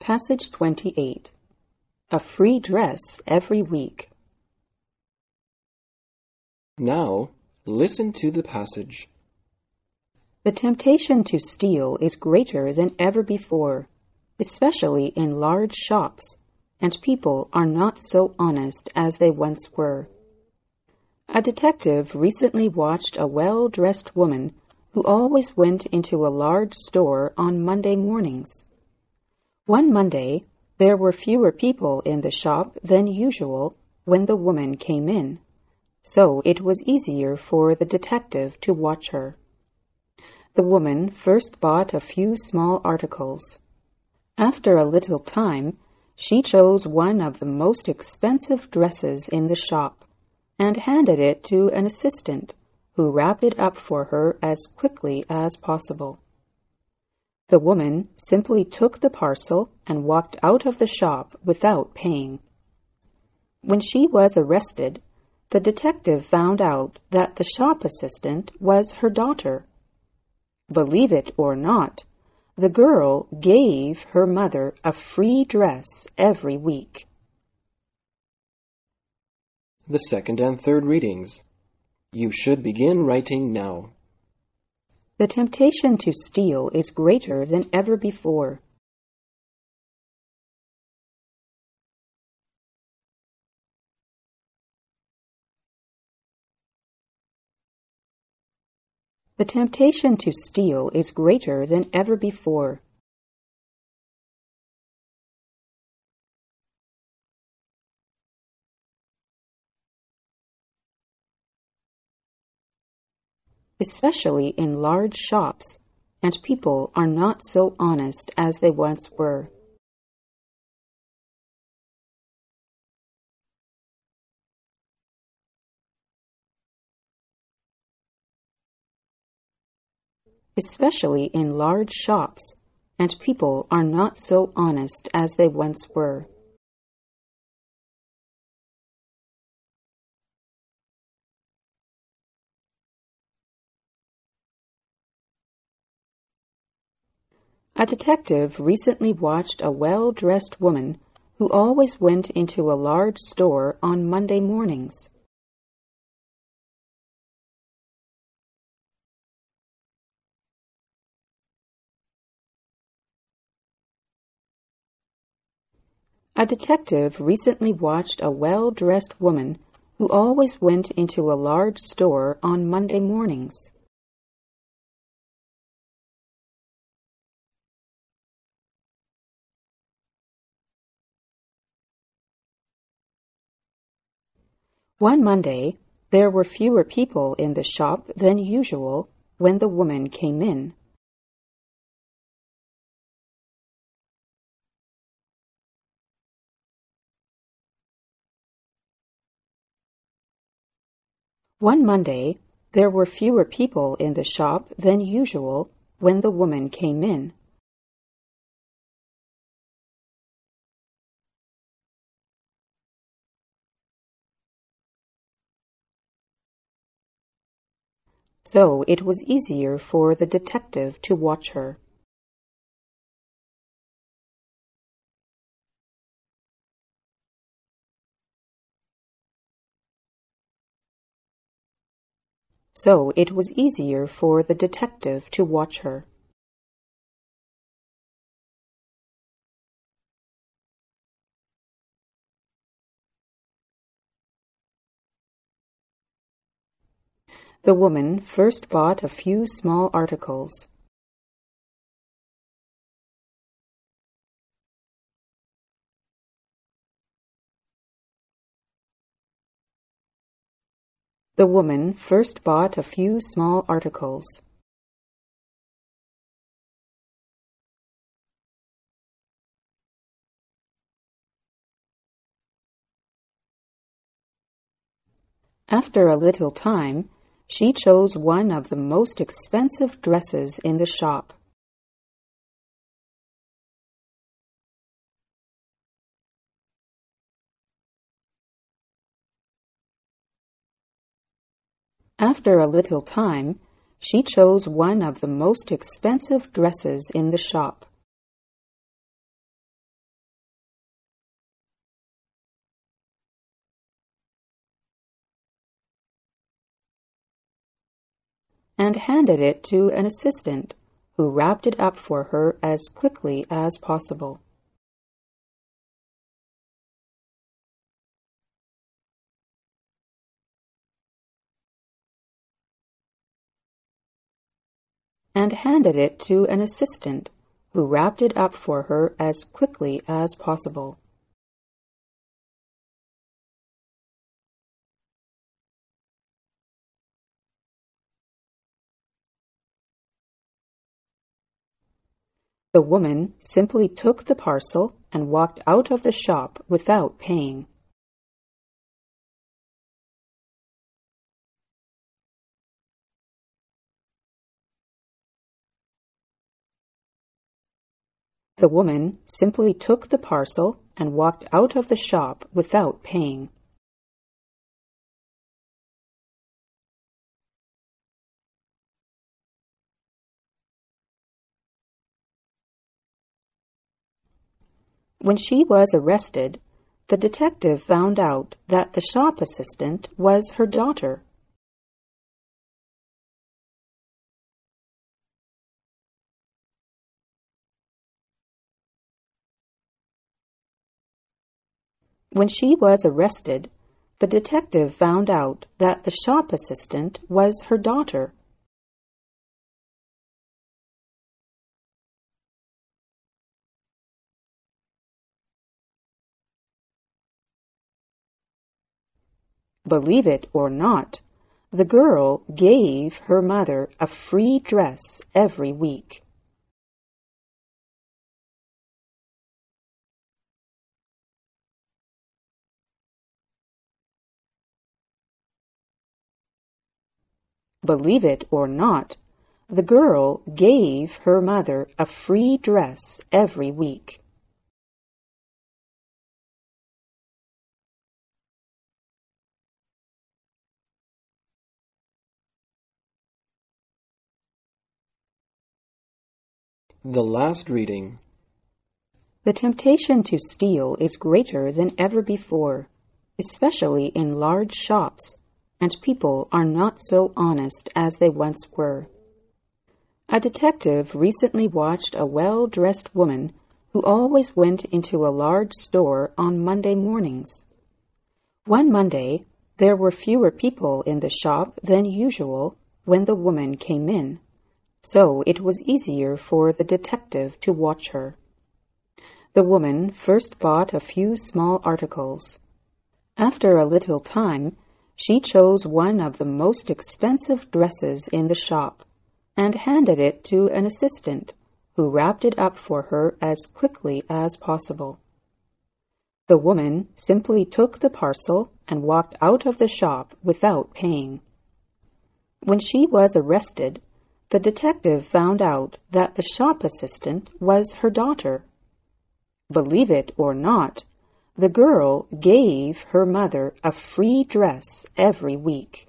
Passage 28. A free dress every week. Now, listen to the passage. The temptation to steal is greater than ever before, especially in large shops, and people are not so honest as they once were. A detective recently watched a well-dressed woman who always went into a large store on Monday mornings. One Monday, there were fewer people in the shop than usual when the woman came in, so it was easier for the detective to watch her. The woman first bought a few small articles. After a little time, she chose one of the most expensive dresses in the shop and handed it to an assistant, who wrapped it up for her as quickly as possible. The woman simply took the parcel and walked out of the shop without paying. When she was arrested, the detective found out that the shop assistant was her daughter. Believe it or not, the girl gave her mother a free dress every week. The second and third readings. You should begin writing now. The temptation to steal is greater than ever before. The temptation to steal is greater than ever before. Especially in large shops, and people are not so honest as they once were. Especially in large shops, and people are not so honest as they once were. A detective recently watched a well-dressed woman who always went into a large store on Monday mornings. A detective recently watched a well-dressed woman who always went into a large store on Monday mornings. One Monday, there were fewer people in the shop than usual when the woman came in. One Monday, there were fewer people in the shop than usual when the woman came in. So it was easier for the detective to watch her. So it was easier for the detective to watch her. The woman first bought a few small articles. The woman first bought a few small articles. After a little time, she chose one of the most expensive dresses in the shop. After a little time, she chose one of the most expensive dresses in the shop. and handed it to an assistant, who wrapped it up for her as quickly as possible. And handed it to an assistant, who wrapped it up for her as quickly as possible. The woman simply took the parcel and walked out of the shop without paying. The woman simply took the parcel and walked out of the shop without paying. When she was arrested, the detective found out that the shop assistant was her daughter. When she was arrested, the detective found out that the shop assistant was her daughter. Believe it or not, the girl gave her mother a free dress every week. Believe it or not, the girl gave her mother a free dress every week. The last reading. The temptation to steal is greater than ever before, especially in large shops, and people are not so honest as they once were. A detective recently watched a well-dressed woman who always went into a large store on Monday mornings. One Monday, there were fewer people in the shop than usual when the woman came in, so it was easier for the detective to watch her. The woman first bought a few small articles. After a little time, she chose one of the most expensive dresses in the shop and handed it to an assistant, who wrapped it up for her as quickly as possible. The woman simply took the parcel and walked out of the shop without paying. When she was arrested, the detective found out that the shop assistant was her daughter. Believe it or not, the girl gave her mother a free dress every week.